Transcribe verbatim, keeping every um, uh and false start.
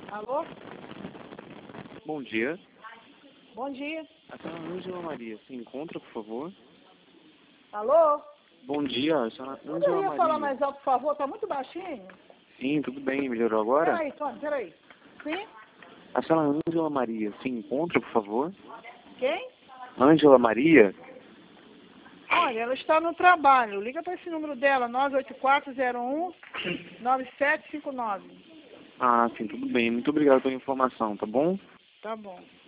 Alô? Bom dia. Bom dia. A senhora Ângela Maria se encontra, por favor? Alô? Bom dia, a senhora Ângela Poderia Maria. falar mais alto, por favor? Tá muito baixinho. Sim, tudo bem. Melhorou agora? Peraí, Tony, peraí. Sim? A senhora Ângela Maria se encontra, por favor? Quem? Ângela Maria? Olha, ela está no trabalho. Liga para esse número dela, nove oito quatro zero um nove sete cinco nove. Ah, sim, tudo bem. Muito obrigado pela informação, tá bom? Tá bom.